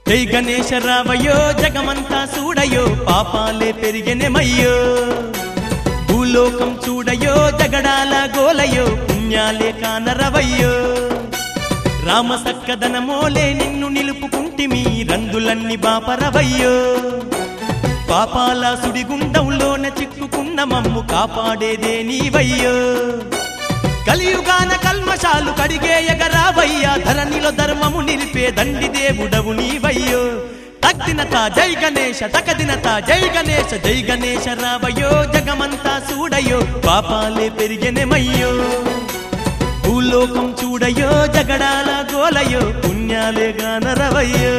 జై గణేశ రావయో జగమంతా చూడయో పాపాలే పెరిగెనెమయ్యో భూలోకం చూడయో జగడాల గోలయో పుణ్యాలే కానరవయ్యో రామ సక్కదనమోలే నిన్ను నిలుపుకుంటిమి రందులన్నీ బాపరవయ్యో పాపాల సుడిగుండంలోన చిక్కుకున్న మమ్ము కాపాడేదే నీవయ్యో కలియుగాన కల్మషాలు కడిగేయగరావయ్యా ధరణిలో ధర్మము నిలిపే దండి దేవుడవు నీవయ్యో తగ్దినత జై గణేశ తకదినత జై గణేశ జై గణేశ రావయో జగమంతా చూడయో పాపాలే పెరిగెనెమయ్యో భూలోకం చూడయో జగడాల గోలయో పుణ్యాలే గానరవయ్యో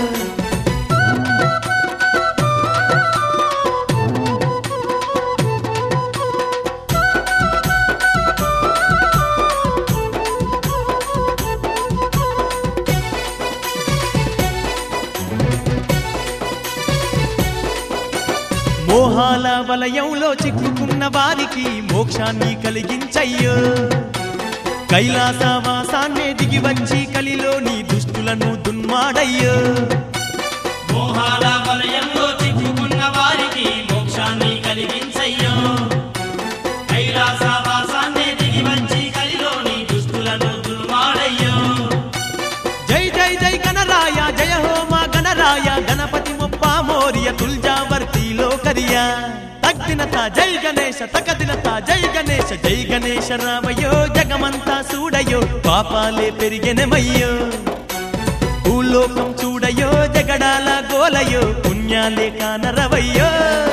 మోహాల వలయంలో చిక్కుకున్న వారికి మోక్షాన్ని కలిగించయ్యో కైలాసవాసాన్నే దిగి వచ్చి కలిలోని దుష్టులను దున్మాడయ్యో మోహాల వలయంలో చిక్కుకున్న వారికి మోక్షాన్ని కలిగించయ్యో కైలాసవాసాన్నే దిగి వచ్చి కలిలోని దుష్టులను దున్మాడయ్యో జై జై జై గణరాయ జయ హో మా గణరాయ గణపతి మొప్ప మోరియ తుల్జావర్తిలో కరియా తగ్దినత జై గణేశ తకదినత జై గణేశ జై గణేశ రావయో జగమంతా చూడయో పాపాలే పెరిగెనెమయ్యో భూలోకం చూడయో జగడాల గోలయో పుణ్యాలే కానరవయ్యో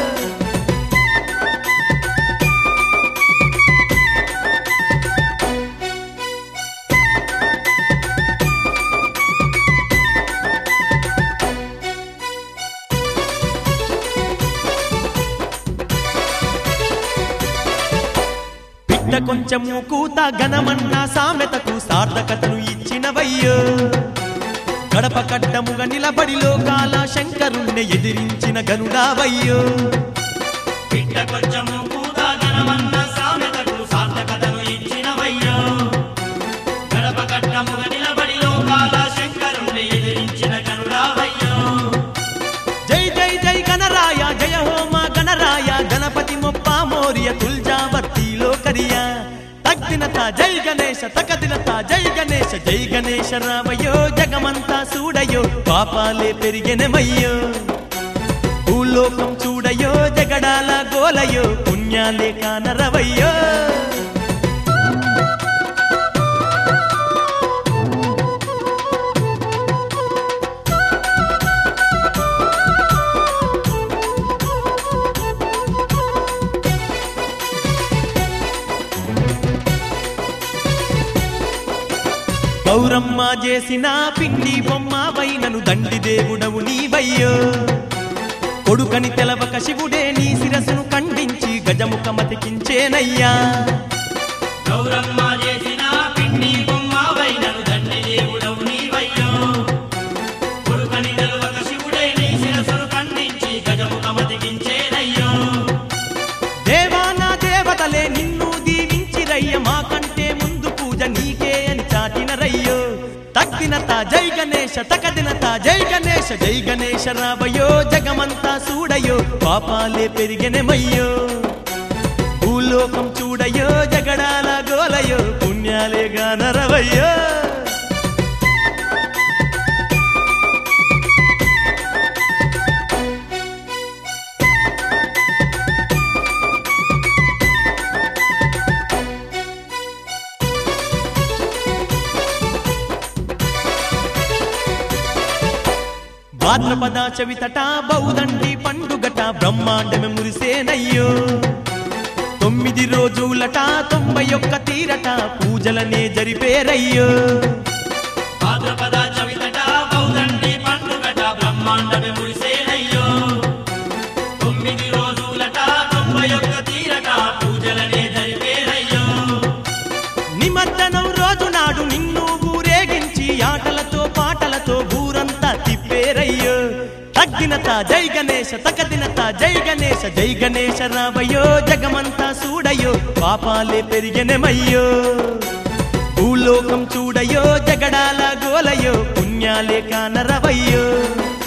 కొంచెము కూత ఘనమన్న సామెతకు సార్థకతను ఇచ్చినవయ్యో గడప కట్టముగా నిలబడి లోకాల శంకరుణ్ణి ఎదిరించిన గనుడావయ్యో బిడ్డ కొంచెము కూత ఘనమన్న సామెతకు సార్థకతను ఇచ్చినవయ్యో గడప కట్టముగా నిలబడి లోకాల శంకరుణ్ణి ఎదిరించిన గనుడావయ్యో జై జై జై గణరాయ జయ హో మా గణరాయ గణపతి మొప్ప మోరియ తుల్జావర్తిలో కరియా తగ్దినత జై గణేశ తకదినత జై గణేశ జై గణేశ రావయో జగమంతా చూడయో పాపాలే పెరిగెనెమయ్యో భూలోకం చూడయో జగడాల గోలయో పుణ్యాలే కానరవయ్యో గౌరమ్మ చేసిన పిండి బొమ్మ వైనను దండి దేవుడవు నీవయ్యో కొడుకని తెలవక శివుడే నీ శిరసును ఖండించి గజముఖమతికించేనయ్యా గౌరమ్మ చేసిన పిండి బొమ్మ వైనను దండి దేవుడవు నీవయ్యో కొడుకని తెలవక శివుడే నీ శిరసును ఖండించి గజముఖమతికించేనయ్యో దేవానా దేవతలే నిన్ను దీవించిరయ్య మాకంటే ముందు పూజ నీకే అని చాటినరయ్యో తగ్దినత జై గణేశ తకదినత జై గణేశ జై గణేశ రావయో జగమంతా చూడయో పాపాలే పెరిగెనెమయ్యో భూలోకం చూడయో జగడాల గోలయో పుణ్యాలే గానరవయ్యో భాద్రపద చవితట బౌదండి పండుగట బ్రహ్మాండమే మురిసేనయ్యో 9 రోజులట 91 తీరట పూజలనే జరిపేరయ్యో భాద్రపద చవితట బౌదండి పండుగట బ్రహ్మాండమే మురిసేనయ్యో 9 రోజులట 91 తీరట పూజలనే జరిపేరయ్యో నిమజ్జనం రోజు నాడు నిన్ను ఊరేగించి ఆటలతో పాటలతో ఊరంతా తిప్పేరయ్యో తగ్గినత జై గణేశ తకదినత జై గణేశ జై గణేశ రావయో జగమంతా చూడయో పాపాలే పెరిగెనెమయ్యో భూలోకం చూడయో జగడాల గోలయో పుణ్యాలే కానరవయ్యో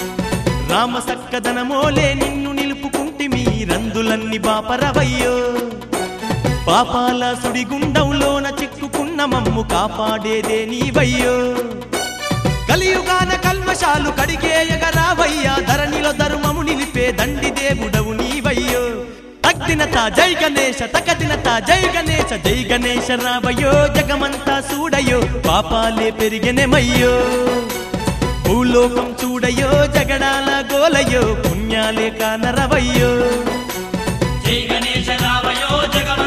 రామ సక్కదనమోలే నిన్ను నిలుపుకుంటి మీ రందులన్నీ బాపరవయ్యో పాపాల సుడిగుండంలోన చిక్కుకున్న మమ్ము కాపాడేదే నీవయ్యో కలియుగాన కల్మషాలు కడిగేయగరావయ్యా ధరణిలో ధర్మము నిలిపే దండి దేవుడవు నీవయ్యో తగ్దినత జై గణేశ తగదినత జై గణేశ జై గణేశ రావయ్యో జగమంతా చూడయో పాపాలే పెరిగెనెమయ్యో భూలోకం చూడయో జగడాల గోలయో పుణ్యాలే కానరవయ్యో జై గణేశ రావయో జగమ